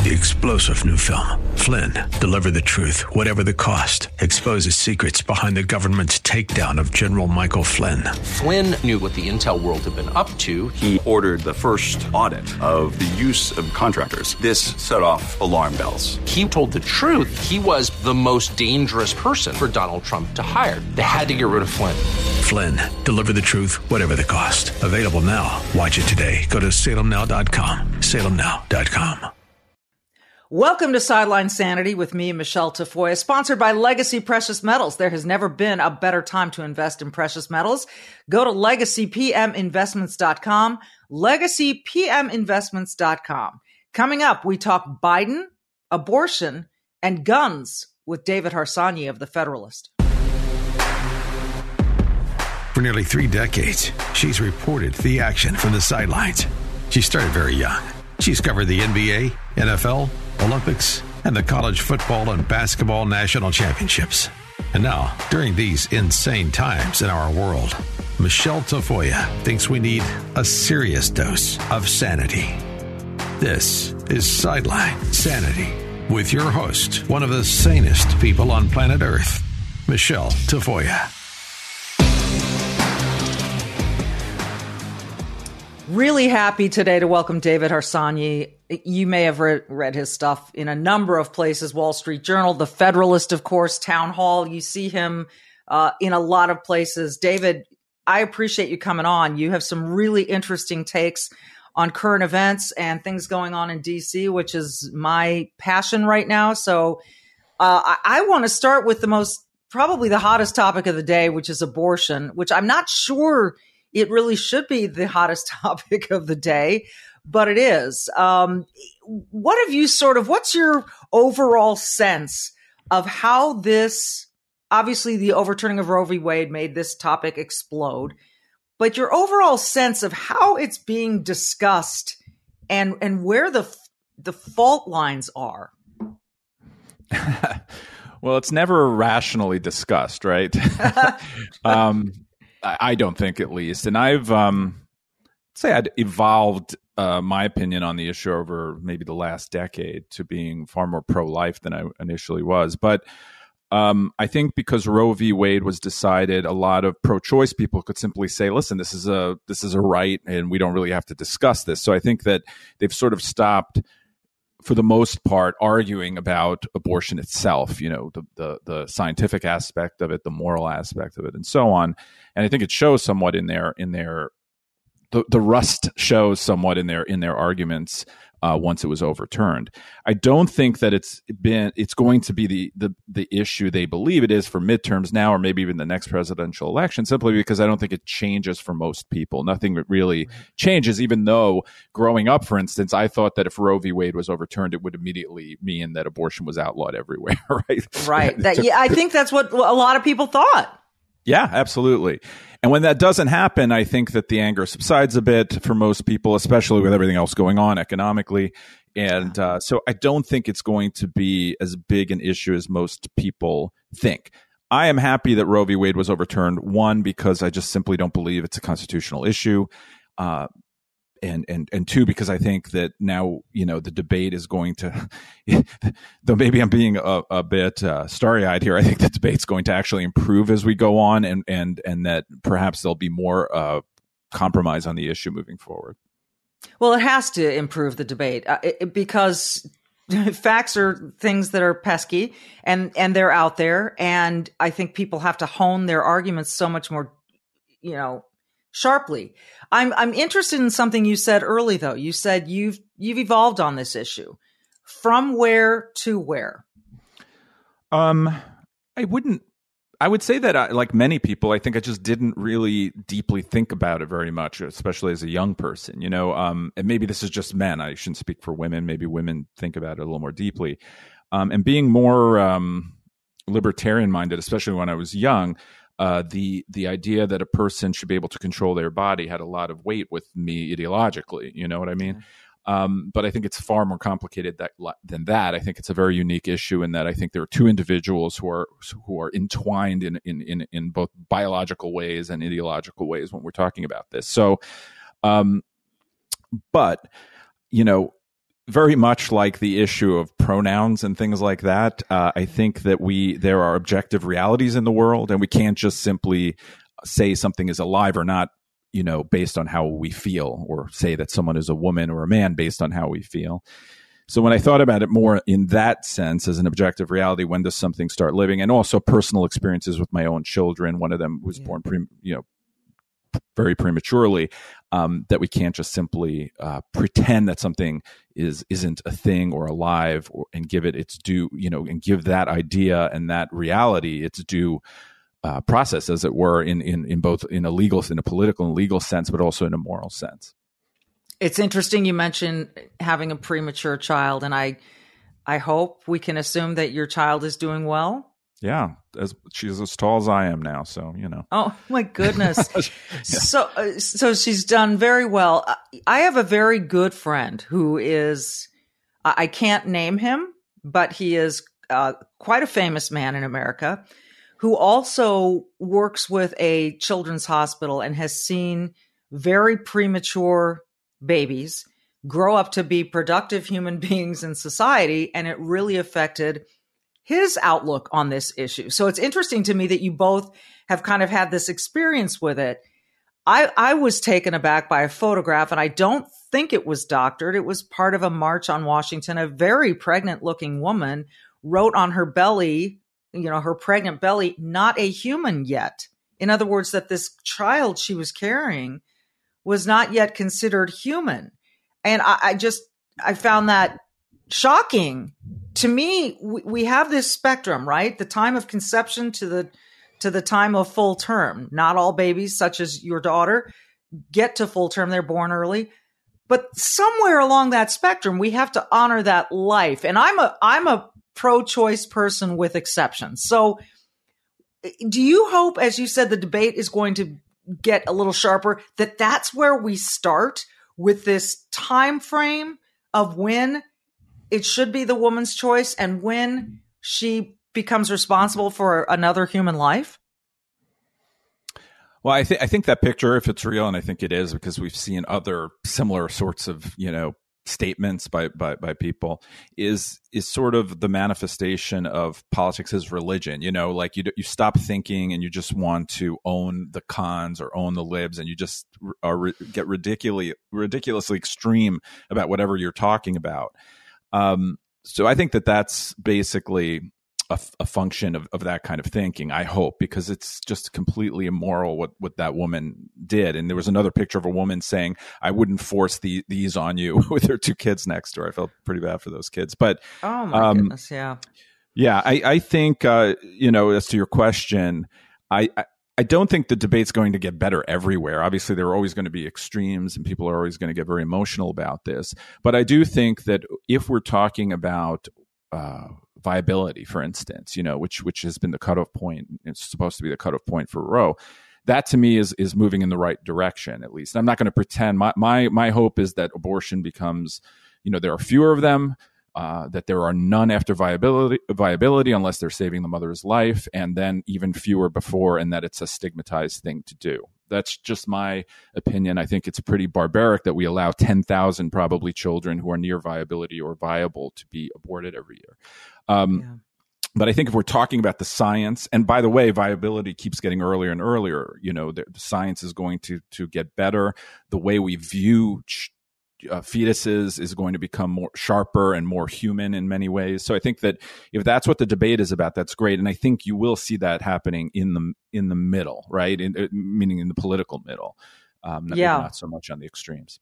The explosive new film, Flynn, deliver the truth, whatever the cost, exposes secrets behind the government's takedown of General Michael Flynn. Flynn knew what the intel world had been up to. He ordered the first audit of the use of contractors. This set off alarm bells. He told the truth. He was the most dangerous person for Donald Trump to hire. They had to get rid of Flynn. Flynn, deliver the truth, whatever the cost. Available now. Watch it today. Go to salemnow.com. salemnow.com. Welcome to Sideline Sanity with me, Michelle Tafoya, sponsored by Legacy Precious Metals. There has never been a better time to invest in precious metals. Go to legacypminvestments.com, legacypminvestments.com. Coming up, we talk Biden, abortion, and guns with David Harsanyi of The Federalist. For nearly 3 decades, she's reported the action from the sidelines. She started very young. She's covered the NBA, NFL, Olympics, and the college football and basketball national championships. And now, during these insane times in our world, Michelle Tafoya thinks we need a serious dose of sanity. This is Sideline Sanity with your host, one of the sanest people on planet Earth, Michelle Tafoya. Really happy today to welcome David Harsanyi. You may have read his stuff in a number of places, Wall Street Journal, The Federalist, of course, Town Hall. You see him in a lot of places. David, I appreciate you coming on. You have some really interesting takes on current events and things going on in D.C., which is my passion right now. So I want to start with probably the hottest topic of the day, which is abortion, which I'm not sure it really should be the hottest topic of the day, but it is. What's your overall sense of how this, obviously the overturning of Roe v. Wade made this topic explode, but your overall sense of how it's being discussed and where the fault lines are? Well, it's never rationally discussed, right? I don't think, at least. And I'd evolved my opinion on the issue over maybe the last decade to being far more pro-life than I initially was. But I think because Roe v. Wade was decided, a lot of pro-choice people could simply say, listen, this is a right, and we don't really have to discuss this. So I think that they've sort of stopped, for the most part, arguing about abortion itself, the scientific aspect of it, the moral aspect of it, and so on. And I think it shows somewhat in their the rust shows somewhat in their arguments once it was overturned. I don't think that it's going to be the issue they believe it is for midterms now, or maybe even the next presidential election, simply because I don't think it changes for most people. Nothing really changes, even though growing up, for instance, I thought that if Roe v. Wade was overturned, it would immediately mean that abortion was outlawed everywhere, right? Right. I think that's what a lot of people thought. Yeah, absolutely. And when that doesn't happen, I think that the anger subsides a bit for most people, especially with everything else going on economically. And so I don't think it's going to be as big an issue as most people think. I am happy that Roe v. Wade was overturned, one, because I just simply don't believe it's a constitutional issue. And two, because I think that now, the debate is going to, though maybe I'm being a bit starry-eyed here, I think the debate's going to actually improve as we go on, and that perhaps there'll be more compromise on the issue moving forward. Well, it has to improve the debate because facts are things that are pesky and they're out there. And I think people have to hone their arguments so much more, sharply. I'm interested in something you said early, though. You said you've evolved on this issue. From where to where? I would say that, like many people, I think I just didn't really deeply think about it very much, especially as a young person, and maybe this is just men. I shouldn't speak for women. Maybe women think about it a little more deeply. And being more libertarian minded, especially when I was young, the idea that a person should be able to control their body had a lot of weight with me ideologically. You know what I mean? But I think it's far more complicated than that. I think it's a very unique issue in that I think there are two individuals who are entwined in both biological ways and ideological ways when we're talking about this. So, but very much like the issue of pronouns and things like that. I think that there are objective realities in the world, and we can't just simply say something is alive or not, based on how we feel, or say that someone is a woman or a man based on how we feel. So when I thought about it more in that sense as an objective reality, when does something start living? And also personal experiences with my own children. One of them was born very prematurely, that we can't just simply pretend that something isn't a thing or alive, and give it its due, and give that idea and that reality its due process, as it were, in both in a political and legal sense, but also in a moral sense. It's interesting you mentioned having a premature child, and I hope we can assume that your child is doing well. Yeah, she's as tall as I am now, so Oh my goodness! So she's done very well. I have a very good friend who is, I can't name him, but he is quite a famous man in America, who also works with a children's hospital and has seen very premature babies grow up to be productive human beings in society, and it really affected his outlook on this issue. So it's interesting to me that you both have kind of had this experience with it. I was taken aback by a photograph, and I don't think it was doctored. It was part of a march on Washington. A very pregnant looking woman wrote on her belly, her pregnant belly, "Not a human yet." In other words, that this child she was carrying was not yet considered human. And I found that shocking. To me, we have this spectrum, right? The time of conception to the time of full term. Not all babies, such as your daughter, get to full term. They're born early. But somewhere along that spectrum, we have to honor that life. And I'm a pro-choice person with exceptions. So do you hope, as you said, the debate is going to get a little sharper, that's where we start with this time frame of when it should be the woman's choice and when she becomes responsible for another human life? Well, I think that picture, if it's real, and I think it is, because we've seen other similar sorts of, statements by people, is sort of the manifestation of politics as religion. Like you stop thinking and you just want to own the cons or own the libs, and you just get ridiculously extreme about whatever you're talking about. So I think that's basically a function of that kind of thinking, I hope, because it's just completely immoral what that woman did. And there was another picture of a woman saying, "I wouldn't force these on you," with her 2 kids next to her. I felt pretty bad for those kids. But oh my goodness, yeah. Yeah, I think, as to your question, I don't think the debate's going to get better everywhere. Obviously, there are always going to be extremes, and people are always going to get very emotional about this. But I do think that if we're talking about viability, for instance, which has been the cutoff point, it's supposed to be the cutoff point for Roe, that to me is moving in the right direction, at least. I'm not going to pretend. My hope is that abortion becomes, there are fewer of them, that there are none after viability unless they're saving the mother's life, and then even fewer before, and that it's a stigmatized thing to do. That's just my opinion. I think it's pretty barbaric that we allow 10,000 probably children who are near viability or viable to be aborted every year. But I think if we're talking about the science, and by the way, viability keeps getting earlier and earlier, the science is going to get better. The way we view fetuses is going to become more sharper and more human in many ways. So I think that if that's what the debate is about, that's great. And I think you will see that happening in the middle, right? Meaning in the political middle, not so much on the extremes.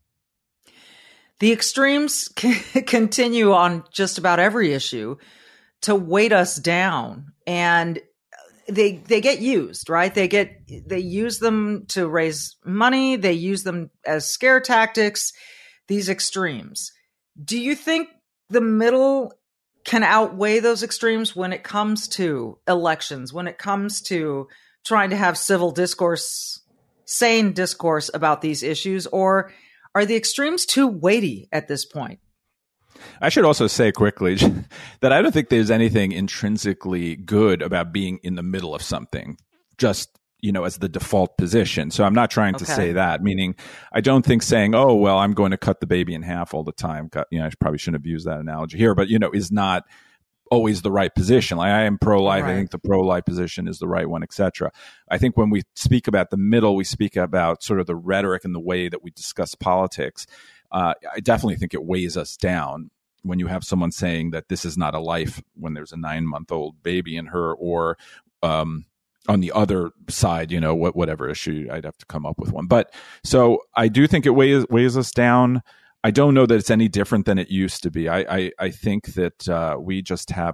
The extremes continue on just about every issue to weight us down, and they get used, right? They use them to raise money. They use them as scare tactics, these extremes. Do you think the middle can outweigh those extremes when it comes to elections, when it comes to trying to have civil discourse, sane discourse about these issues, or are the extremes too weighty at this point? I should also say quickly that I don't think there's anything intrinsically good about being in the middle of something. Just, as the default position. So I'm not trying to say that, meaning I don't think saying, oh, well, I'm going to cut the baby in half all the time. I probably shouldn't have used that analogy here, but, is not always the right position. Like, I am pro-life. Right. I think the pro-life position is the right one, etc. I think when we speak about the middle, we speak about sort of the rhetoric and the way that we discuss politics. I definitely think it weighs us down when you have someone saying that this is not a life when there's a 9-month-old baby in her, or on the other side, whatever issue, I'd have to come up with one. But so I do think it weighs us down. I don't know that it's any different than it used to be. I think that we just have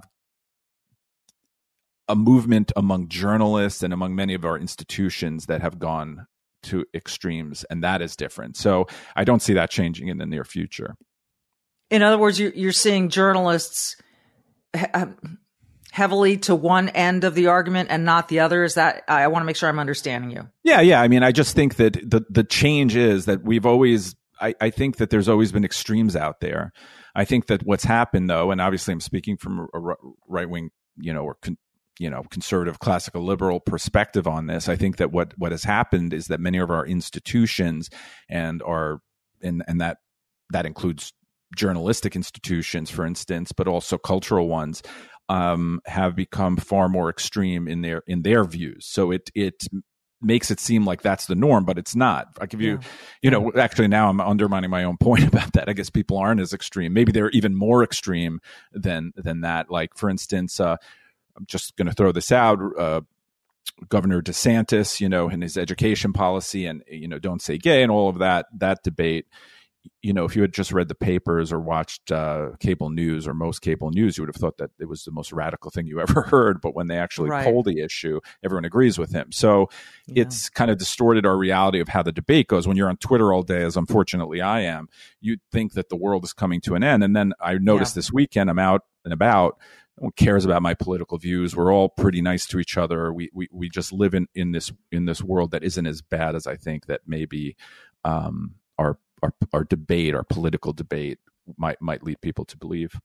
a movement among journalists and among many of our institutions that have gone to extremes, and that is different. So I don't see that changing in the near future. In other words, you're seeing journalists heavily to one end of the argument and not the other. Is that, I want to make sure I'm understanding you. Yeah. I mean, I just think that the change is that we've always, I think that there's always been extremes out there. I think that what's happened, though, and obviously I'm speaking from a right-wing, or conservative, classical liberal perspective on this. I think that what has happened is that many of our institutions and that includes journalistic institutions, for instance, but also cultural ones, have become far more extreme in their views. So it makes it seem like that's the norm, but it's not. I give you, actually now I'm undermining my own point about that. I guess people aren't as extreme. Maybe they're even more extreme than that. Like, for instance, I'm just going to throw this out. Governor DeSantis, and his education policy and, don't say gay and all of that debate. If you had just read the papers or watched cable news or most cable news, you would have thought that it was the most radical thing you ever heard. But when they actually poll the issue, everyone agrees with him. So it's kind of distorted our reality of how the debate goes. When you're on Twitter all day, as unfortunately I am, you think that the world is coming to an end. And then I noticed this weekend, I'm out and about. No one cares about my political views. We're all pretty nice to each other. We just live in this world that isn't as bad as I think that maybe our debate, our political debate, might lead people to believe.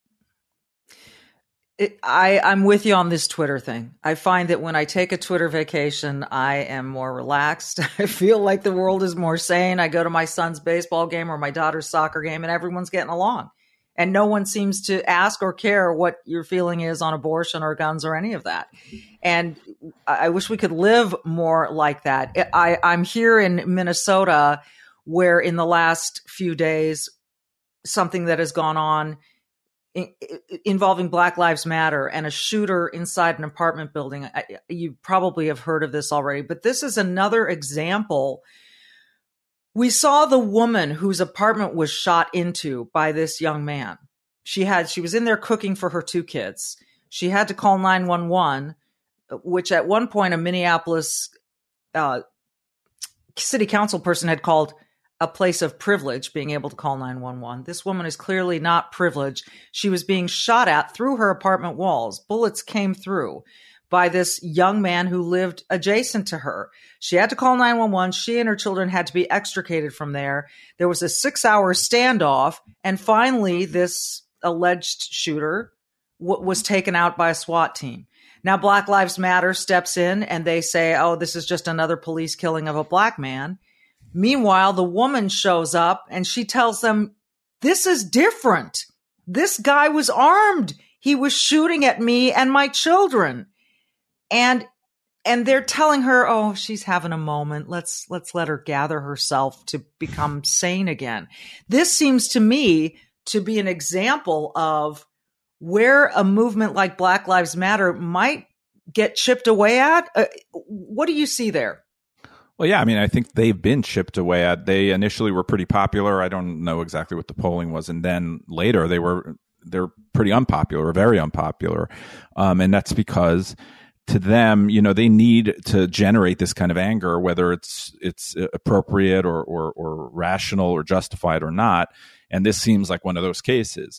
I'm with you on this Twitter thing. I find that when I take a Twitter vacation, I am more relaxed. I feel like the world is more sane. I go to my son's baseball game or my daughter's soccer game, and everyone's getting along. And no one seems to ask or care what your feeling is on abortion or guns or any of that. And I wish we could live more like that. I'm here in Minnesota, where in the last few days, something that has gone on involving Black Lives Matter and a shooter inside an apartment building. You probably have heard of this already, but this is another example. We saw the woman whose apartment was shot into by this young man. She was in there cooking for her 2 kids. She had to call 911, which at one point a Minneapolis city council person had called a place of privilege, being able to call 911. This woman is clearly not privileged. She was being shot at through her apartment walls. Bullets came through by this young man who lived adjacent to her. She had to call 911. She and her children had to be extricated from there. There was a 6-hour standoff. And finally, this alleged shooter was taken out by a SWAT team. Now, Black Lives Matter steps in and they say, oh, this is just another police killing of a black man. Meanwhile, the woman shows up and she tells them, this is different. This guy was armed. He was shooting at me and my children. And they're telling her, oh, she's having a moment. Let's let her gather herself to become sane again. This seems to me to be an example of where a movement like Black Lives Matter might get chipped away at. What do you see there? Well, yeah, I mean, I think they've been chipped away at. They initially were pretty popular. I don't know exactly what the polling was. And then later they're pretty unpopular, or very unpopular. And that's because to them, they need to generate this kind of anger, whether it's appropriate or rational or justified or not. And this seems like one of those cases.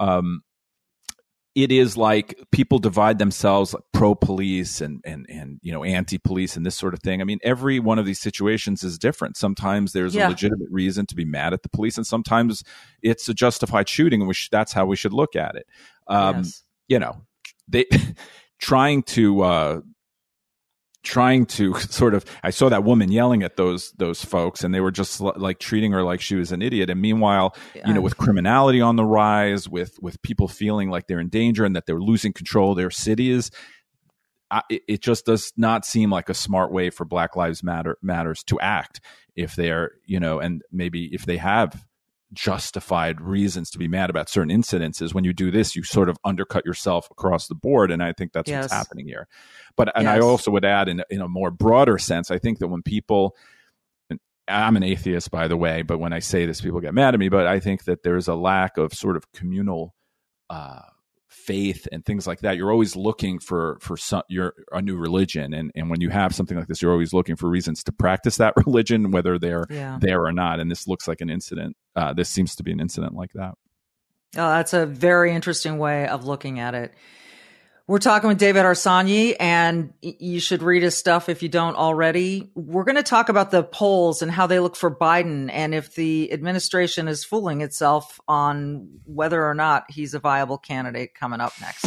It is like people divide themselves, like pro-police and anti-police and this sort of thing. I mean, every one of these situations is different. Sometimes there's a legitimate reason to be mad at the police, and sometimes it's a justified shooting, and that's how we should look at it. They trying to trying to sort of, I saw that woman yelling at those folks, and they were just like treating her like she was an idiot. And meanwhile, with criminality on the rise, with people feeling like they're in danger and that they're losing control of their cities, it just does not seem like a smart way for Black Lives Matters to act if they're, and maybe if they have justified reasons to be mad about certain incidences. When you do this, you sort of undercut yourself across the board, and I think that's what's happening here. But I also would add, in a more broader sense, I think that when people, I'm an atheist, by the way, but when I say this, people get mad at me, but I think that there's a lack of sort of communal faith and things like that. You're always looking for a new religion, and when you have something like this, you're always looking for reasons to practice that religion, whether they're there or not. And this looks like an incident. This seems to be an incident like that. Oh, that's a very interesting way of looking at it. We're talking with David Harsanyi, and you should read his stuff if you don't already. We're going to talk about the polls and how they look for Biden, and if the administration is fooling itself on whether or not he's a viable candidate, coming up next.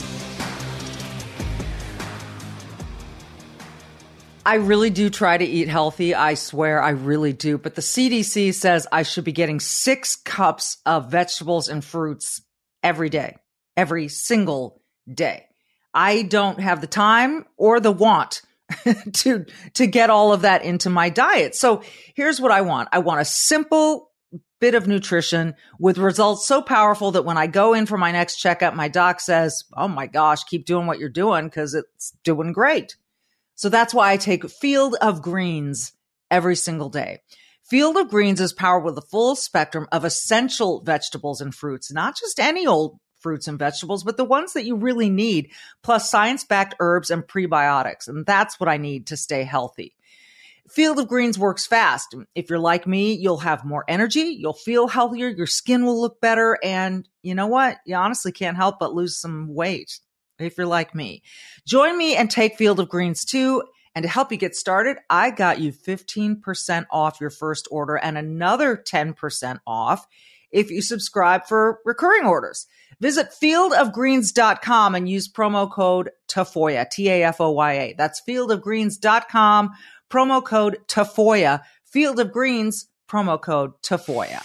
I really do try to eat healthy. I swear I really do. But the CDC says I should be getting 6 cups of vegetables and fruits every day, every single day. I don't have the time or the want to get all of that into my diet. So here's what I want. I want a simple bit of nutrition with results so powerful that when I go in for my next checkup, my doc says, oh my gosh, keep doing what you're doing because it's doing great. So that's why I take Field of Greens every single day. Field of Greens is powered with a full spectrum of essential vegetables and fruits, not just any old fruits and vegetables, but the ones that you really need, plus science-backed herbs and prebiotics. And that's what I need to stay healthy. Field of Greens works fast. If you're like me, you'll have more energy, you'll feel healthier, your skin will look better, and you know what? You honestly can't help but lose some weight if you're like me. Join me and take Field of Greens too. And to help you get started, I got you 15% off your first order and another 10% off if you subscribe for recurring orders. Visit fieldofgreens.com and use promo code Tafoya, Tafoya. That's fieldofgreens.com, promo code Tafoya. Field of Greens, promo code Tafoya.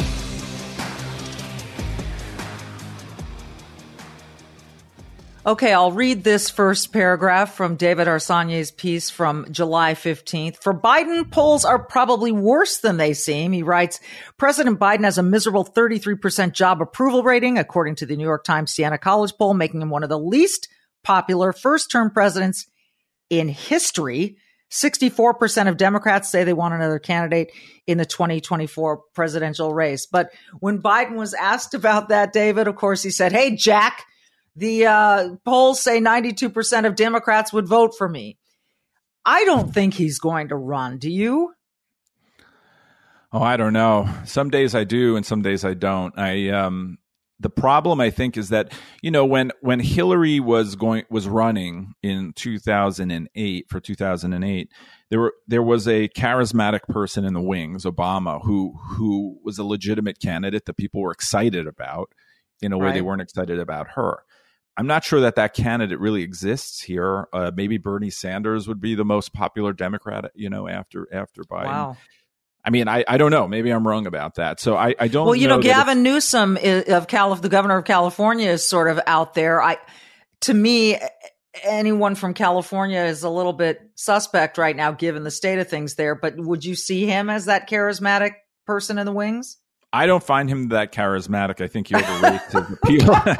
Okay, I'll read this first paragraph from David Harsanyi's piece from July 15th. For Biden, polls are probably worse than they seem. He writes, President Biden has a miserable 33% job approval rating, according to the New York Times Siena College poll, making him one of the least popular first-term presidents in history. 64% of Democrats say they want another candidate in the 2024 presidential race. But when Biden was asked about that, David, of course, he said, hey, Jack, the polls say 92% of Democrats would vote for me. I don't think he's going to run. Do you? Oh, I don't know. Some days I do and some days I don't. The problem, I think, is that, when Hillary was running in 2008 for 2008, there was a charismatic person in the wings, Obama, who was a legitimate candidate that people were excited about in a way they weren't excited about her. I'm not sure that candidate really exists here. Maybe Bernie Sanders would be the most popular Democrat, after Biden. Wow. I mean, I don't know. Maybe I'm wrong about that. So I don't know. Well, Gavin Newsom the governor of California is sort of out there. To me, anyone from California is a little bit suspect right now, given the state of things there. But would you see him as that charismatic person in the wings? I don't find him that charismatic. I think he overrates his appeal.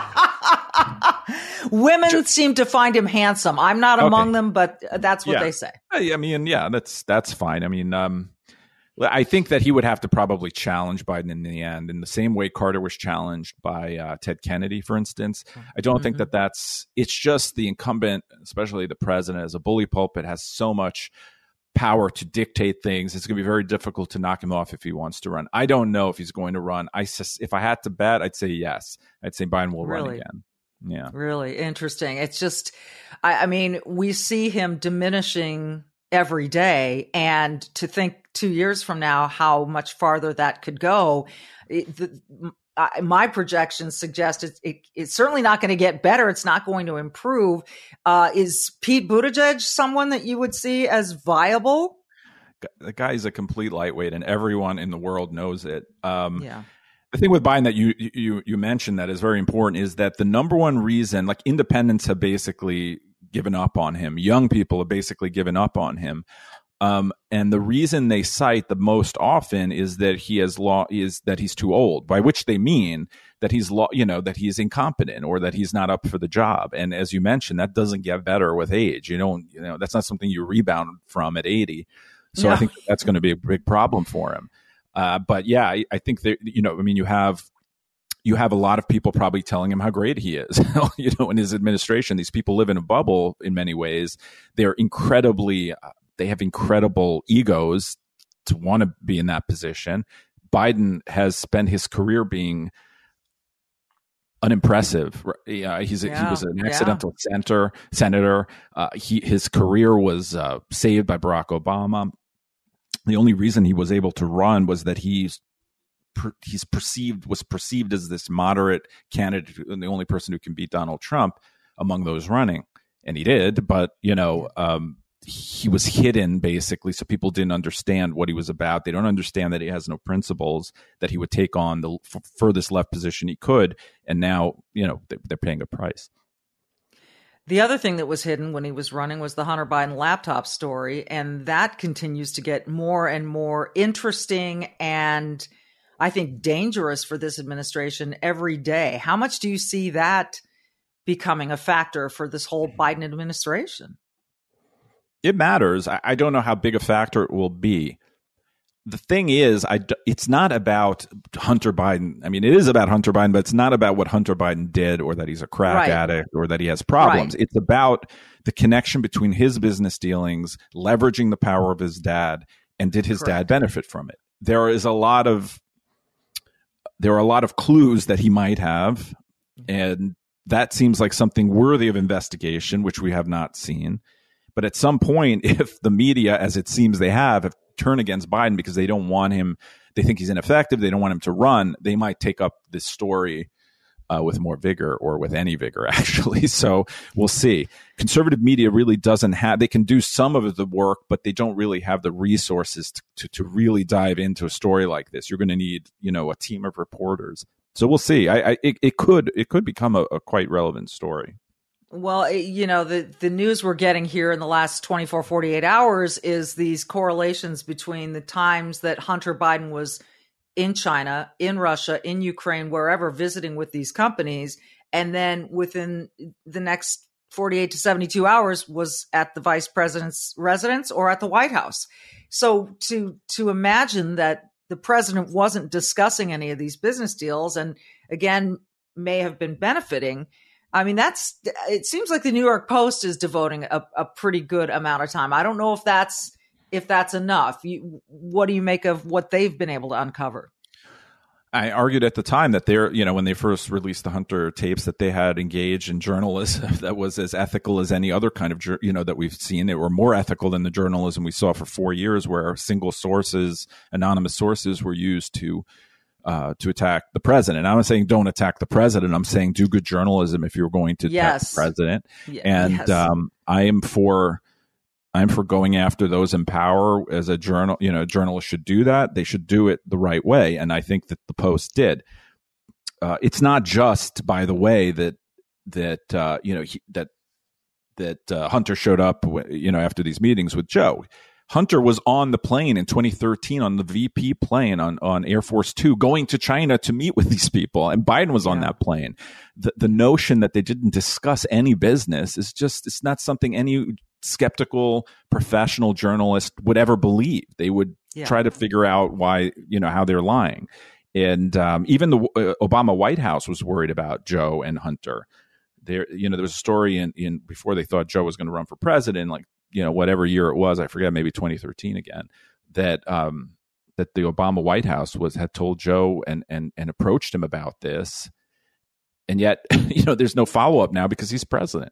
Women seem to find him handsome. I'm not among them, but that's what they say. I mean, that's fine. I mean, I think that he would have to probably challenge Biden in the end, in the same way Carter was challenged by Ted Kennedy, for instance. I don't think it's just the incumbent, especially the president, as a bully pulpit, has so much power to dictate things. It's going to be very difficult to knock him off if he wants to run. I don't know if he's going to run. If I had to bet, I'd say yes. I'd say Biden will run again. Yeah. Really interesting. It's just, I mean, we see him diminishing every day, and to think 2 years from now how much farther that could go. my projections suggest it's certainly not going to get better. It's not going to improve. Is Pete Buttigieg someone that you would see as viable? The guy is a complete lightweight, and everyone in the world knows it. Yeah. The thing with Biden that you mentioned that is very important is that the number one reason, like, independents have basically given up on him. Young people have basically given up on him. And the reason they cite the most often is that he's too old, by which they mean that that he's incompetent or that he's not up for the job. And as you mentioned, that doesn't get better with age. That's not something you rebound from at 80. So no. I think that's going to be a big problem for him. But yeah, I think that, you have a lot of people probably telling him how great he is, in his administration. These people live in a bubble in many ways. They're they have incredible egos to want to be in that position. Biden has spent his career being unimpressive. He was an accidental senator. His career was saved by Barack Obama. The only reason he was able to run was that was perceived as this moderate candidate and the only person who can beat Donald Trump among those running, and he did. But he was hidden, basically, so people didn't understand what he was about. They don't understand that he has no principles, that he would take on the furthest left position he could, and now they're paying a price. The other thing that was hidden when he was running was the Hunter Biden laptop story, and that continues to get more and more interesting and, I think, dangerous for this administration every day. How much do you see that becoming a factor for this whole Biden administration? It matters. I don't know how big a factor it will be. The thing is, it's not about Hunter Biden. I mean, it is about Hunter Biden, but it's not about what Hunter Biden did or that he's a crack addict or that he has problems. Right. It's about the connection between his business dealings, leveraging the power of his dad, and did his dad benefit from it? There are a lot of clues that he might have, and that seems like something worthy of investigation, which we have not seen. But at some point, if the media, as it seems they have turned against Biden because they don't want him, they think he's ineffective, they don't want him to run, they might take up this story with more vigor, or with any vigor, actually. So we'll see. Conservative media really doesn't have, they can do some of the work, but they don't really have the resources to really dive into a story like this. You're going to need, a team of reporters. So we'll see. It could become a quite relevant story. Well, the news we're getting here in the last 24, 48 hours is these correlations between the times that Hunter Biden was in China, in Russia, in Ukraine, wherever, visiting with these companies, and then within the next 48 to 72 hours was at the vice president's residence or at the White House. So to imagine that the president wasn't discussing any of these business deals and, again, may have been benefiting, I mean, it seems like the New York Post is devoting a pretty good amount of time. I don't know if that's enough. What do you make of what they've been able to uncover? I argued at the time that when they first released the Hunter tapes, that they had engaged in journalism that was as ethical as any other kind of, that we've seen. They were more ethical than the journalism we saw for 4 years, where single sources, anonymous sources were used to attack the president. I'm not saying don't attack the president. I'm saying do good journalism if you're going to attack the president. I am for going after those in power. As a journalist should do that. They should do it the right way, and I think that the Post did. It's not just, by the way, that Hunter showed up, after these meetings with Joe. Hunter was on the plane in 2013 on the VP plane on Air Force Two going to China to meet with these people. And Biden was on that plane. The notion that they didn't discuss any business it's not something any skeptical professional journalist would ever believe. They would try to figure out why, how they're lying. And even the Obama White House was worried about Joe and Hunter. There was a story in before they thought Joe was going to run for president, whatever year it was, I forget, maybe 2013 again, that the Obama White House had told Joe and approached him about this. And yet, there's no follow-up now because he's president.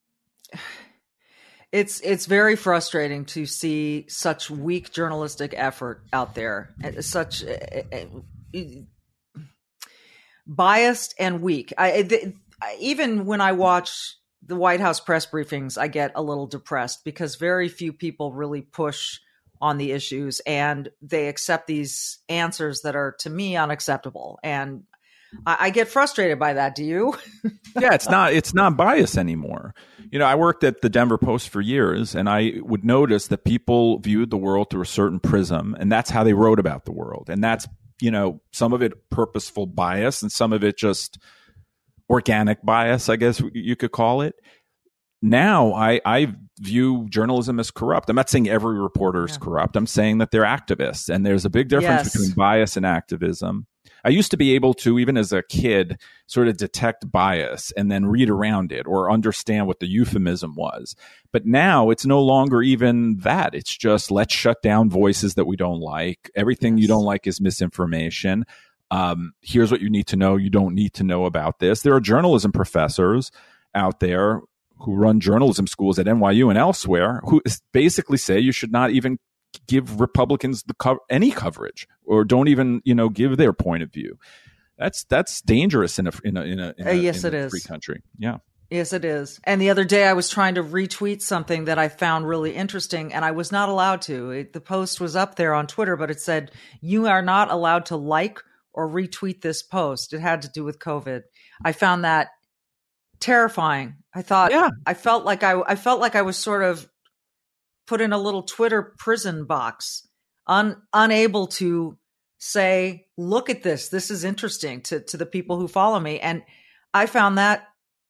It's very frustrating to see such weak journalistic effort out there. biased and weak. Even when I watch the White House press briefings, I get a little depressed because very few people really push on the issues, and they accept these answers that are, to me, unacceptable. And I get frustrated by that. Do you? Yeah, it's not bias anymore. I worked at the Denver Post for years, and I would notice that people viewed the world through a certain prism, and that's how they wrote about the world. And that's, some of it purposeful bias and some of it just organic bias, I guess you could call it. Now I view journalism as corrupt. I'm not saying every reporter is corrupt. I'm saying that they're activists, and there's a big difference between bias and activism. I used to be able to, even as a kid, sort of detect bias and then read around it or understand what the euphemism was. But now it's no longer even that. It's just, let's shut down voices that we don't like. Everything you don't like is misinformation. Here's what you need to know. You don't need to know about this. There are journalism professors out there who run journalism schools at NYU and elsewhere who basically say you should not even give Republicans any coverage, or don't even give their point of view. That's dangerous in a free country. Yeah. Yes, it is. And the other day I was trying to retweet something that I found really interesting, and I was not allowed to. The post was up there on Twitter, but it said, you are not allowed to like or retweet this post. It had to do with COVID. I found that terrifying. I thought, I felt like I was sort of put in a little Twitter prison box, unable to say, look at this. This is interesting to the people who follow me. And I found that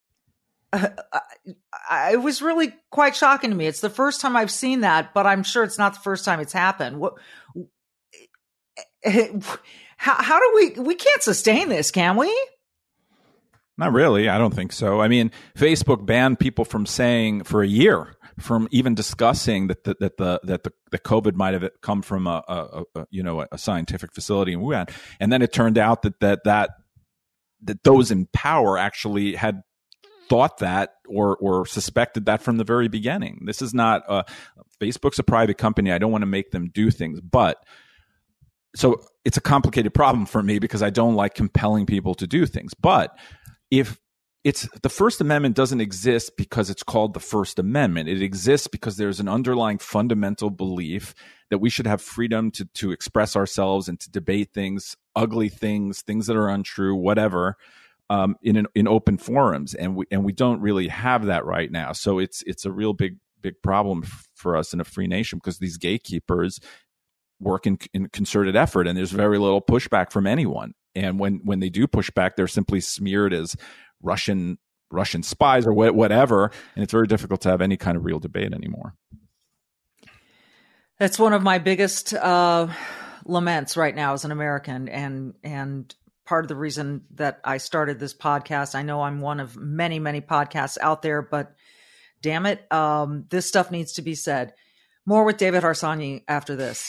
it was really quite shocking to me. It's the first time I've seen that, but I'm sure it's not the first time it's happened. How do we can't sustain this, can we? Not really. I don't think so. I mean, Facebook banned people from saying for a year, from even discussing that the COVID might have come from a scientific facility in Wuhan, and then it turned out that those in power actually had thought that or suspected that from the very beginning. This is not Facebook's a private company. I don't want to make them do things, but so it's a complicated problem for me because I don't like compelling people to do things, but if it's the First Amendment doesn't exist because it's called the First Amendment. It exists because there's an underlying fundamental belief that we should have freedom to express ourselves and to debate things, ugly things that are untrue, whatever, in open forums, and we don't really have that right now. So it's a real big problem for us in a free nation because these gatekeepers work in concerted effort, and there's very little pushback from anyone. And when they do push back, they're simply smeared as Russian spies or whatever, and it's very difficult to have any kind of real debate anymore. That's one of my biggest laments right now as an American, and part of the reason that I started this podcast. I know I'm one of many, many podcasts out there, but damn it, this stuff needs to be said. More with David Harsanyi after this.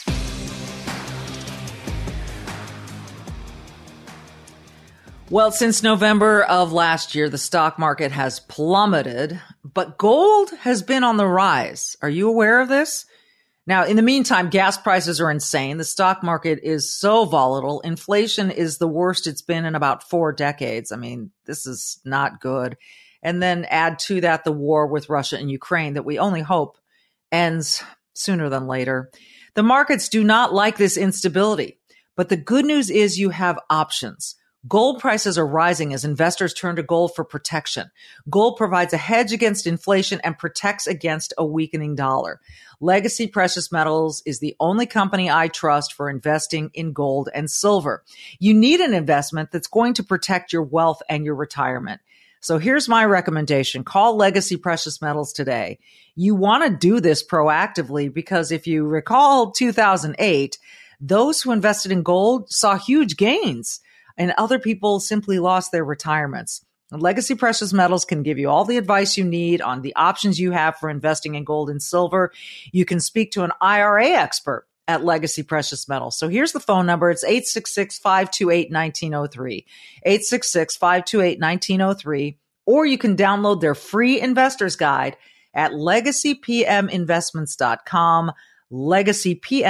Well, since November of last year, the stock market has plummeted, but gold has been on the rise. Are you aware of this? Now, in the meantime, gas prices are insane. The stock market is so volatile. Inflation is the worst it's been in about 4 decades. I mean, this is not good. And then add to that the war with Russia and Ukraine that we only hope ends sooner than later. The markets do not like this instability, but the good news is you have options. Gold prices are rising as investors turn to gold for protection. Gold provides a hedge against inflation and protects against a weakening dollar. Legacy Precious Metals is the only company I trust for investing in gold and silver. You need an investment that's going to protect your wealth and your retirement. So here's my recommendation. Call Legacy Precious Metals today. You want to do this proactively because if you recall 2008, those who invested in gold saw huge gains, and other people simply lost their retirements. Legacy Precious Metals can give you all the advice you need on the options you have for investing in gold and silver. You can speak to an IRA expert at Legacy Precious Metals. So here's the phone number. It's 866-528-1903, 866-528-1903, or you can download their free investor's guide at legacypminvestments.com,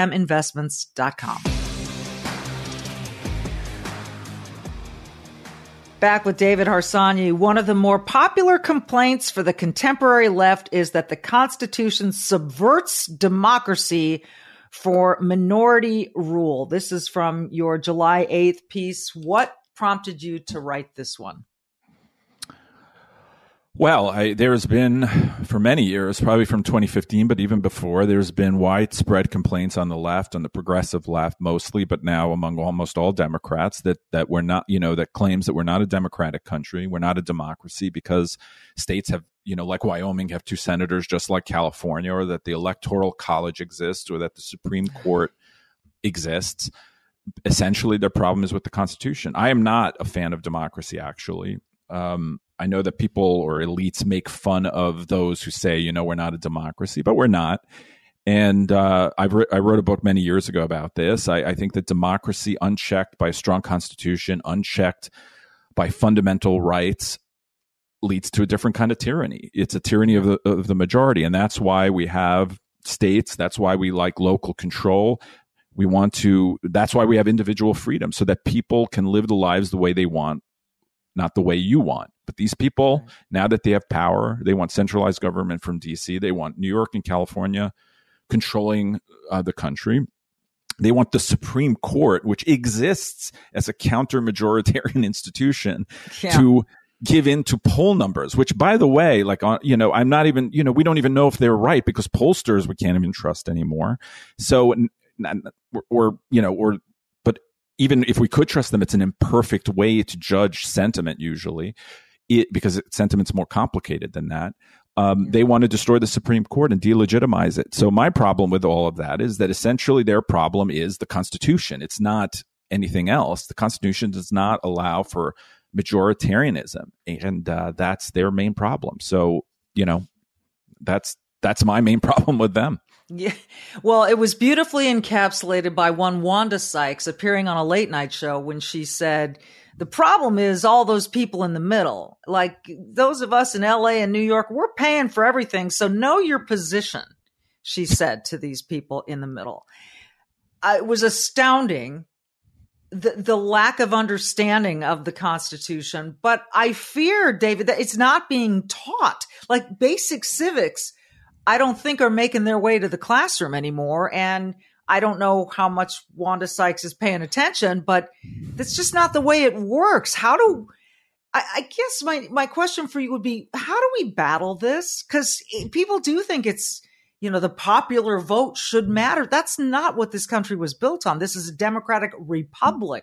legacypminvestments.com. Back with David Harsanyi. One of the more popular complaints for the contemporary left is that the Constitution subverts democracy for minority rule. This is from your July 8th piece. What prompted you to write this one? Well, there's been, for many years, probably from 2015, but even before, there's been widespread complaints on the left, on the progressive left mostly, but now among almost all Democrats, that we're not, that claims that we're not a democratic country, we're not a democracy because states have, like Wyoming, have 2 senators just like California, or that the Electoral College exists, or that the Supreme Court exists. Essentially, their problem is with the Constitution. I am not a fan of democracy, actually. I know that people or elites make fun of those who say, we're not a democracy, but we're not. And I wrote a book many years ago about this. I think that democracy unchecked by a strong constitution, unchecked by fundamental rights, leads to a different kind of tyranny. It's a tyranny of the majority. And that's why we have states. That's why we like local control. That's why we have individual freedom, so that people can live the lives the way they want, not the way you want. But these people, now that they have power, they want centralized government from DC. They want New York and California controlling the country. They want the Supreme Court, which exists as a counter-majoritarian institution, to give in to poll numbers, which, by the way, I'm not even, we don't even know if they're right, because pollsters we can't even trust anymore. So, but even if we could trust them, it's an imperfect way to judge sentiment usually, because sentiment's more complicated than that. They want to destroy the Supreme Court and delegitimize it. So my problem with all of that is that essentially their problem is the Constitution. It's not anything else. The Constitution does not allow for majoritarianism, and that's their main problem. So, that's my main problem with them. Yeah. Well, it was beautifully encapsulated by one Wanda Sykes appearing on a late night show when she said, the problem is all those people in the middle, like those of us in LA and New York, we're paying for everything. So know your position, she said to these people in the middle. It was astounding, the lack of understanding of the Constitution. But I fear, David, that it's not being taught. Like basic civics, I don't think are making their way to the classroom anymore. And I don't know how much Wanda Sykes is paying attention, but that's just not the way it works. I guess my question for you would be, how do we battle this? Because people do think it's, the popular vote should matter. That's not what this country was built on. This is a democratic republic.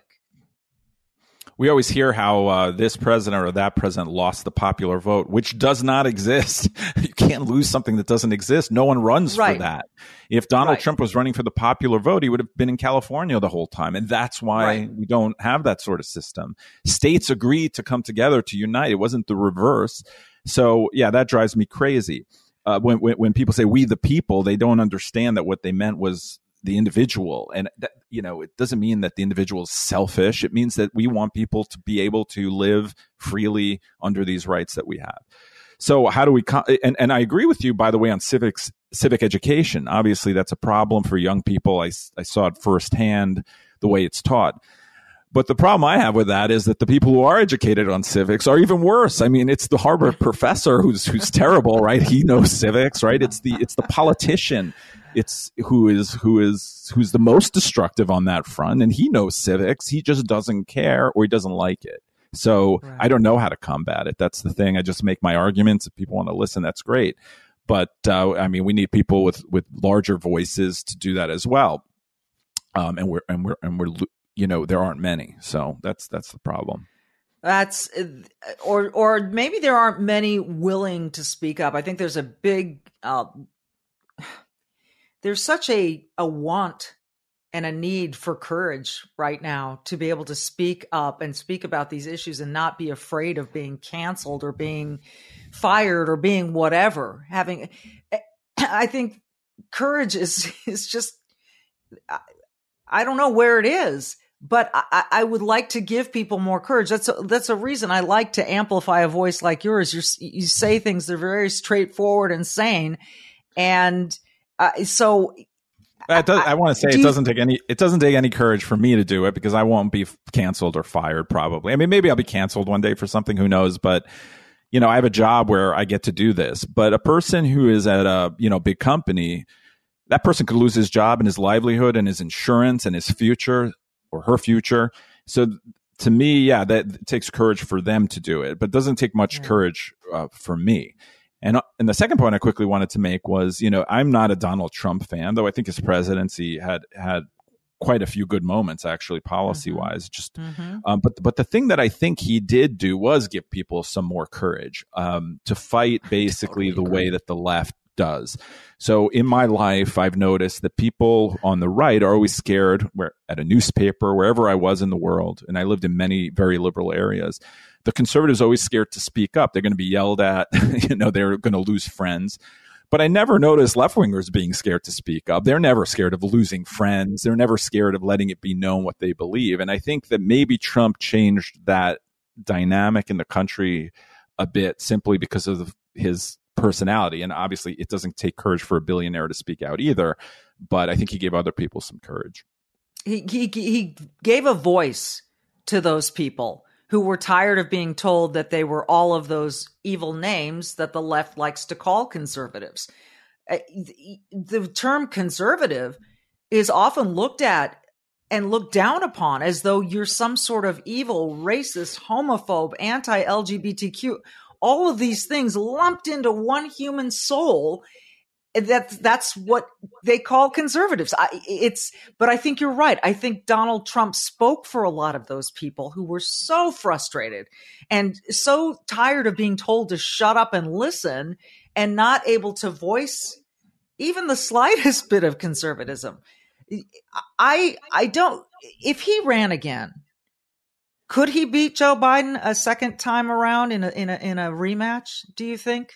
We always hear how this president or that president lost the popular vote, which does not exist. You can't lose something that doesn't exist. No one runs for that. If Donald Trump was running for the popular vote, he would have been in California the whole time. And that's why we don't have that sort of system. States agreed to come together to unite. It wasn't the reverse. So, yeah, that drives me crazy. When people say we the people, they don't understand that what they meant was the individual. And that, it doesn't mean that the individual is selfish. It means that we want people to be able to live freely under these rights that we have. So how do we, and I agree with you, by the way, on civic education. Obviously, that's a problem for young people. I saw it firsthand, the way it's taught. But the problem I have with that is that the people who are educated on civics are even worse. I mean, it's the Harvard professor who's terrible, right? He knows civics, right? It's the politician. It's who's the most destructive on that front, and he knows civics. He just doesn't care, or he doesn't like it. So I don't know how to combat it. That's the thing. I just make my arguments. If people want to listen, that's great. But we need people with larger voices to do that as well. And we're there aren't many. So that's the problem. That's or maybe there aren't many willing to speak up. I think there's a big there's such a want and a need for courage right now to be able to speak up and speak about these issues and not be afraid of being canceled or being fired or being whatever. I think courage is just, I don't know where it is, but I would like to give people more courage. That's a reason I like to amplify a voice like yours. You say things that are very straightforward and sane. And so I want to say it doesn't take any courage for me to do it, because I won't be canceled or fired probably. I mean, maybe I'll be canceled one day for something, who knows, but I have a job where I get to do this. But a person who is at a, big company, that person could lose his job and his livelihood and his insurance and his future or her future. So to me, yeah, that it takes courage for them to do it, but it doesn't take much courage for me. And the second point I quickly wanted to make was, I'm not a Donald Trump fan, though I think his presidency had quite a few good moments, actually, policy-wise. But the thing that I think he did do was give people some more courage to fight basically the way that the left does. So in my life, I've noticed that people on the right are always scared, at a newspaper, wherever I was in the world, and I lived in many very liberal areas. The conservatives are always scared to speak up. They're going to be yelled at. They're going to lose friends. But I never noticed left-wingers being scared to speak up. They're never scared of losing friends. They're never scared of letting it be known what they believe. And I think that maybe Trump changed that dynamic in the country a bit simply because of his personality. And obviously, it doesn't take courage for a billionaire to speak out either. But I think he gave other people some courage. He gave a voice to those people who were tired of being told that they were all of those evil names that the left likes to call conservatives. The term conservative is often looked at and looked down upon as though you're some sort of evil, racist, homophobe, anti-LGBTQ, all of these things lumped into one human soul. That's what they call conservatives. But I think you're right. I think Donald Trump spoke for a lot of those people who were so frustrated and so tired of being told to shut up and listen and not able to voice even the slightest bit of conservatism. I don't, if he ran again, could he beat Joe Biden a second time around in a rematch? Do you think?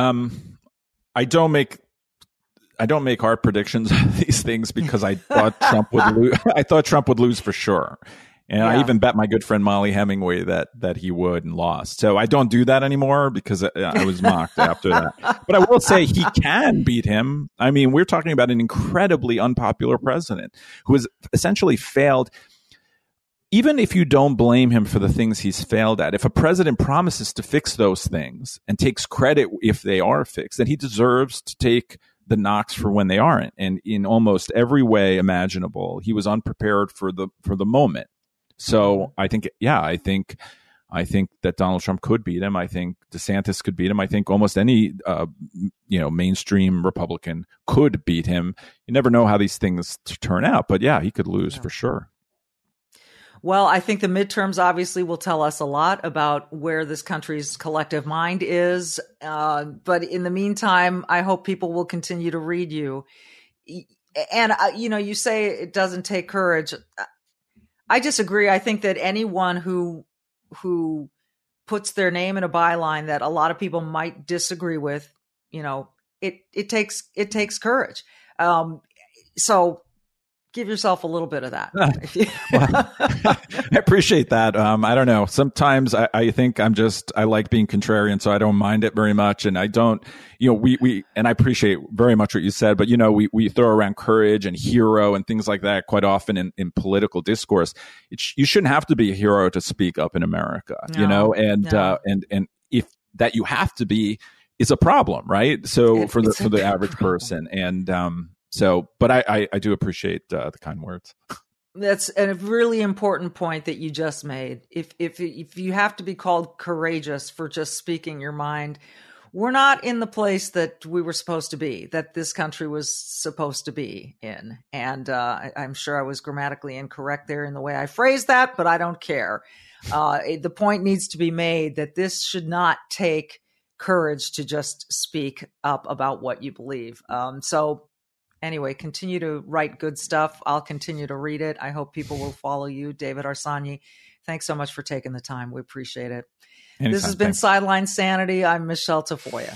I don't make hard predictions on these things because I thought Trump would lose. I thought Trump would lose for sure. And I even bet my good friend Molly Hemingway that he would, and lost. So I don't do that anymore because I was mocked after that. But I will say he can beat him. I mean, we're talking about an incredibly unpopular president who has essentially failed. Even if you don't blame him for the things he's failed at, if a president promises to fix those things and takes credit if they are fixed, then he deserves to take the knocks for when they aren't. And in almost every way imaginable, he was unprepared for the moment. So I think that Donald Trump could beat him. I think DeSantis could beat him. I think almost any mainstream Republican could beat him. You never know how these things turn out, but yeah, he could lose for sure. Well, I think the midterms obviously will tell us a lot about where this country's collective mind is. But in the meantime, I hope people will continue to read you. And, you say it doesn't take courage. I disagree. I think that anyone who puts their name in a byline that a lot of people might disagree with, it takes courage. So give yourself a little bit of that. Well, I appreciate that. I don't know. Sometimes I think I like being contrarian, so I don't mind it very much. And I don't, and I appreciate very much what you said, but we throw around courage and hero and things like that quite often in political discourse. You shouldn't have to be a hero to speak up in America, and if that you have to be is a problem, right? So for the average person, and but I do appreciate the kind words. That's a really important point that you just made. If you have to be called courageous for just speaking your mind, we're not in the place that we were supposed to be, that this country was supposed to be in. And I'm sure I was grammatically incorrect there in the way I phrased that, but I don't care. The point needs to be made that this should not take courage to just speak up about what you believe. Anyway, continue to write good stuff. I'll continue to read it. I hope people will follow you, David Harsanyi. Thanks so much for taking the time. We appreciate it. Anytime. This has been Sideline Sanity. I'm Michelle Tafoya.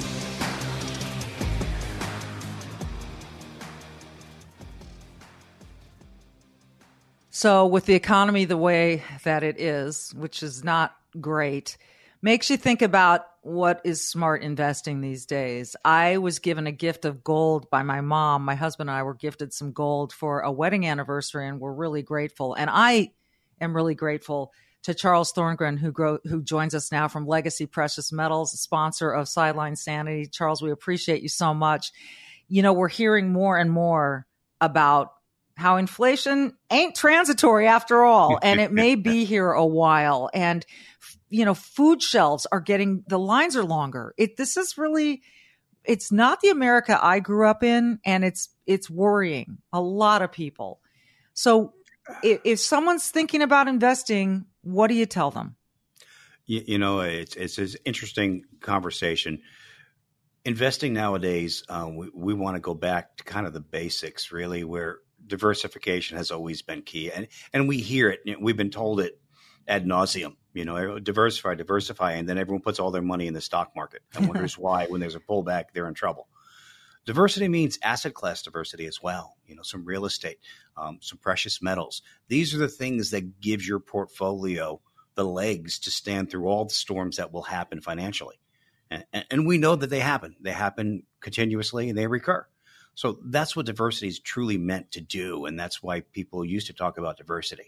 So with the economy the way that it is, which is not great, makes you think about what is smart investing these days. I was given a gift of gold by my mom. My husband and I were gifted some gold for a wedding anniversary, and we're really grateful. And I am really grateful to Charles Thorngren, who joins us now from Legacy Precious Metals, a sponsor of Sideline Sanity. Charles, we appreciate you so much. You know, we're hearing more and more about how inflation ain't transitory after all, and it may be here a while. And, you know, food shelves are the lines are longer. This is really, it's not the America I grew up in, and it's worrying a lot of people. So if someone's thinking about investing, what do you tell them? You know, it's an interesting conversation. Investing nowadays, we want to go back to kind of the basics, really, where diversification has always been key. And we hear it. We've been told it ad nauseum, you know, diversify. And then everyone puts all their money in the stock market and wonders why, when there's a pullback, they're in trouble. Diversity means asset class diversity as well. You know, some real estate, some precious metals. These are the things that give your portfolio the legs to stand through all the storms that will happen financially. And we know that they happen. They happen continuously and they recur. So that's what diversity is truly meant to do. And that's why people used to talk about diversity.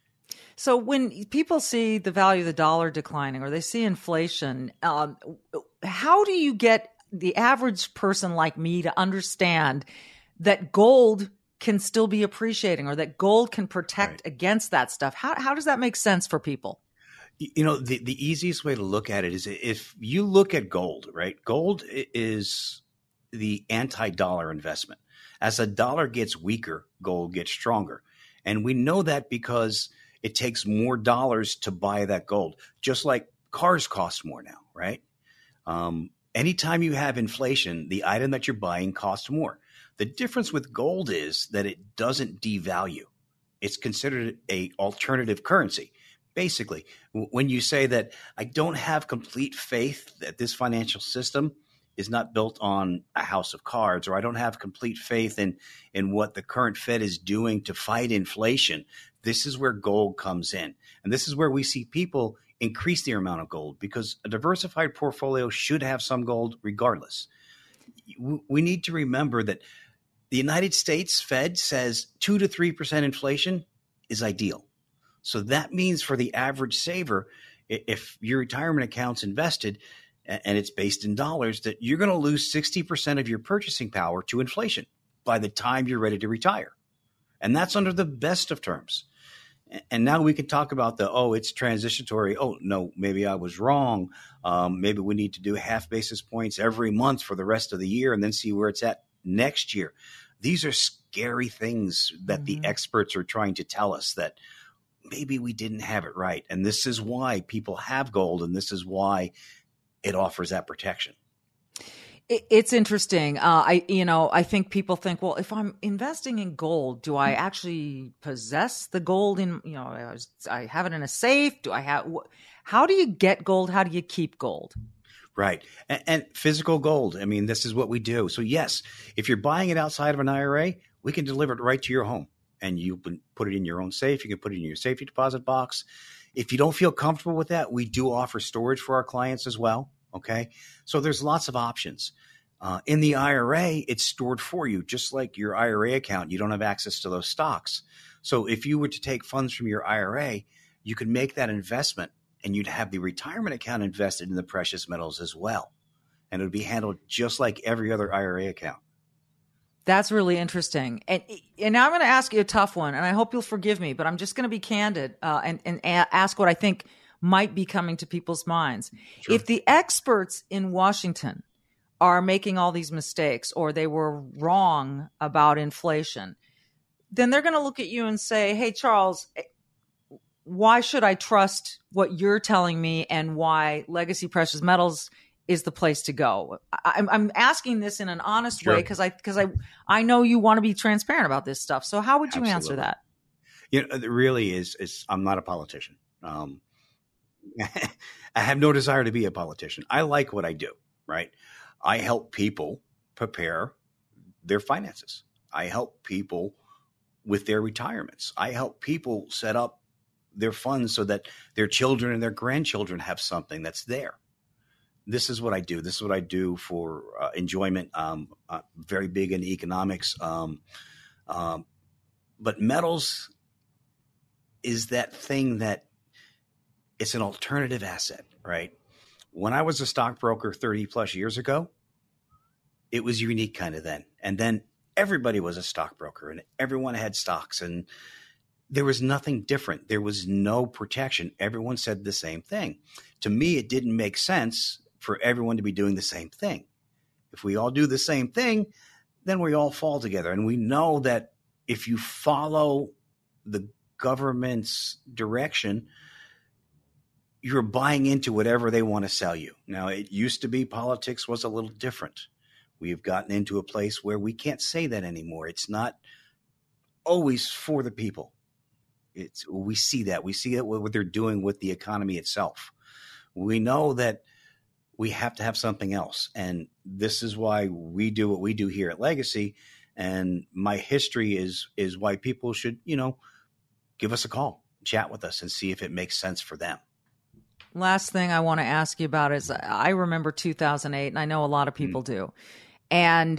So when people see the value of the dollar declining or they see inflation, how do you get the average person like me to understand that gold can still be appreciating or that gold can protect against that stuff? How does that make sense for people? You know, the easiest way to look at it is if you look at gold, right? Gold is the anti-dollar investment. As a dollar gets weaker, gold gets stronger. And we know that because it takes more dollars to buy that gold, just like cars cost more now, right? Anytime you have inflation, the item that you're buying costs more. The difference with gold is that it doesn't devalue. It's considered an alternative currency. Basically, when you say that I don't have complete faith that this financial system is not built on a house of cards, or I don't have complete faith in what the current Fed is doing to fight inflation, this is where gold comes in. And this is where we see people increase their amount of gold, because a diversified portfolio should have some gold regardless. We need to remember that the United States Fed says 2 to 3% inflation is ideal. So that means for the average saver, if your retirement account's invested and it's based in dollars, that you're going to lose 60% of your purchasing power to inflation by the time you're ready to retire. And that's under the best of terms. And now we can talk about it's transitory. Oh, no, maybe I was wrong. Maybe we need to do half basis points every month for the rest of the year and then see where it's at next year. These are scary things that the experts are trying to tell us, that maybe we didn't have it right. And this is why people have gold, and this is why it offers that protection. It's interesting. I think people think, well, if I'm investing in gold, do I actually possess the gold I have it in a safe? How do you get gold? How do you keep gold? Right. And physical gold. I mean, this is what we do. So yes, if you're buying it outside of an IRA, we can deliver it right to your home. And you can put it in your own safe. You can put it in your safety deposit box. If you don't feel comfortable with that, we do offer storage for our clients as well. Okay. So there's lots of options. In the IRA, it's stored for you, just like your IRA account. You don't have access to those stocks. So if you were to take funds from your IRA, you could make that investment and you'd have the retirement account invested in the precious metals as well. And it would be handled just like every other IRA account. That's really interesting. And now I'm going to ask you a tough one, and I hope you'll forgive me, but I'm just going to be candid and ask what I think might be coming to people's minds. Sure. If the experts in Washington are making all these mistakes, or they were wrong about inflation, then they're going to look at you and say, hey, Charles, why should I trust what you're telling me, and why Legacy Precious Metals is the place to go? I'm asking this in an honest way because I know you want to be transparent about this stuff. So how would you answer that? You know, it really is I'm not a politician. I have no desire to be a politician. I like what I do, right? I help people prepare their finances. I help people with their retirements. I help people set up their funds so that their children and their grandchildren have something that's there. this is what I do. This is what I do for enjoyment. Very big in economics. But metals is that thing that it's an alternative asset, right? When I was a stockbroker 30 plus years ago, it was unique kind of then. And then everybody was a stockbroker and everyone had stocks and there was nothing different. There was no protection. Everyone said the same thing. To me, it didn't make sense for everyone to be doing the same thing. If we all do the same thing, then we all fall together. And we know that if you follow the government's direction, you're buying into whatever they want to sell you. Now, it used to be politics was a little different. We've gotten into a place where we can't say that anymore. It's not always for the people. We see that. We see that what they're doing with the economy itself. We know that we have to have something else. And this is why we do what we do here at Legacy. And my history is why people should, give us a call, chat with us and see if it makes sense for them. Last thing I want to ask you about is I remember 2008, and I know a lot of people do. And,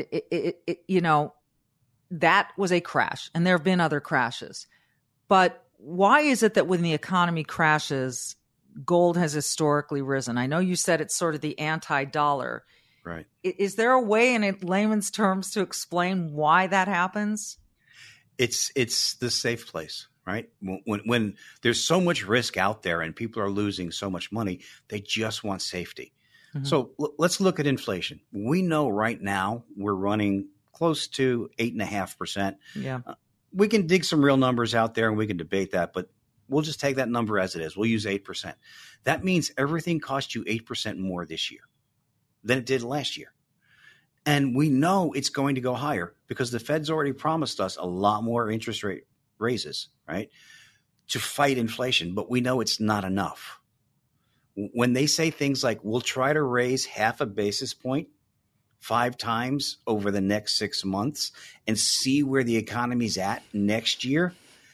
that was a crash, and there have been other crashes. But why is it that when the economy crashes, gold has historically risen? I know you said it's sort of the anti-dollar. Right. Is there a way in layman's terms to explain why that happens? It's the safe place, right? When there's so much risk out there and people are losing so much money, they just want safety. Mm-hmm. So let's look at inflation. We know right now we're running close to 8.5%. Yeah. We can dig some real numbers out there and we can debate that, but we'll just take that number as it is. We'll use 8%. That means everything cost you 8% more this year than it did last year. And we know it's going to go higher because the Fed's already promised us a lot more interest rate raises, right, to fight inflation. But we know it's not enough. When they say things like, we'll try to raise 0.5 basis point 5 times over the next 6 months and see where the economy's at next year,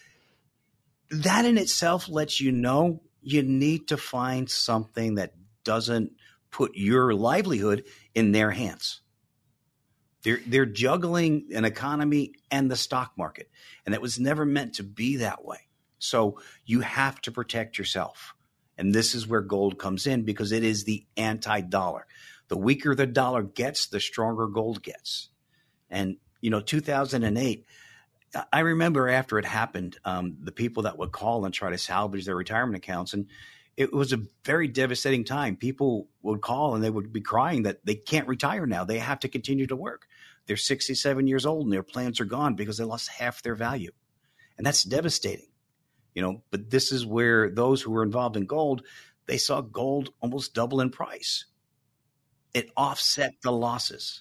that in itself lets you know you need to find something that doesn't put your livelihood in their hands. They're juggling an economy and the stock market, and it was never meant to be that way. So you have to protect yourself. And this is where gold comes in because it is the anti-dollar. The weaker the dollar gets, the stronger gold gets. And, 2008, I remember after it happened, the people that would call and try to salvage their retirement accounts, and it was a very devastating time. People would call and they would be crying that they can't retire now. They have to continue to work. They're 67 years old and their plans are gone because they lost half their value. And that's devastating. But this is where those who were involved in gold, they saw gold almost double in price. It offset the losses.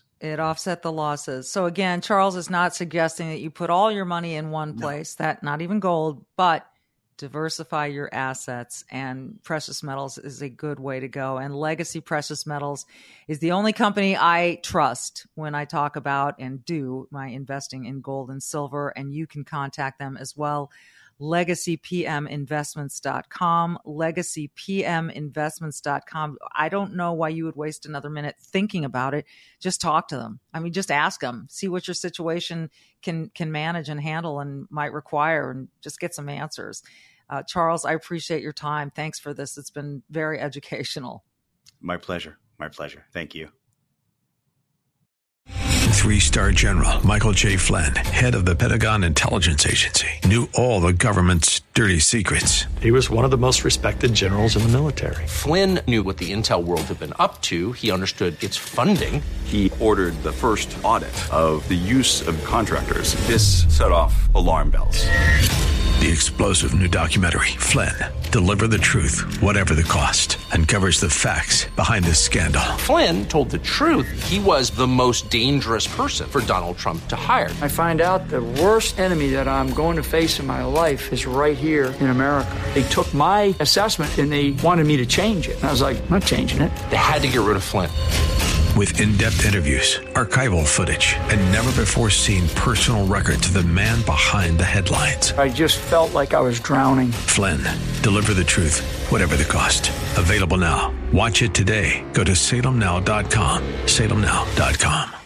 So again, Charles is not suggesting that you put all your money in one place, that not even gold, but diversify your assets, and precious metals is a good way to go. And Legacy Precious Metals is the only company I trust when I talk about and do my investing in gold and silver. And you can contact them as well. LegacyPMInvestments.com, LegacyPMInvestments.com. I don't know why you would waste another minute thinking about it. Just talk to them. Just ask them, see what your situation can manage and handle and might require, and just get some answers. Charles, I appreciate your time. Thanks for this. It's been very educational. My pleasure. Thank you. 3-star General Michael J. Flynn, head of the Pentagon Intelligence Agency, knew all the government's dirty secrets. He was one of the most respected generals in the military. Flynn knew what the intel world had been up to. He understood its funding. He ordered the first audit of the use of contractors. This set off alarm bells. The explosive new documentary, Flynn, Deliver the Truth, Whatever the Cost, uncovers the facts behind this scandal. Flynn told the truth. He was the most dangerous person for Donald Trump to hire. I find out the worst enemy that I'm going to face in my life is right here in America. They took my assessment and they wanted me to change it. And I was like, I'm not changing it. They had to get rid of Flynn. With in-depth interviews, archival footage, and never-before-seen personal records of the man behind the headlines. I just felt like I was drowning. Flynn, deliver the truth, whatever the cost. Available now. Watch it today. Go to salemnow.com. salemnow.com.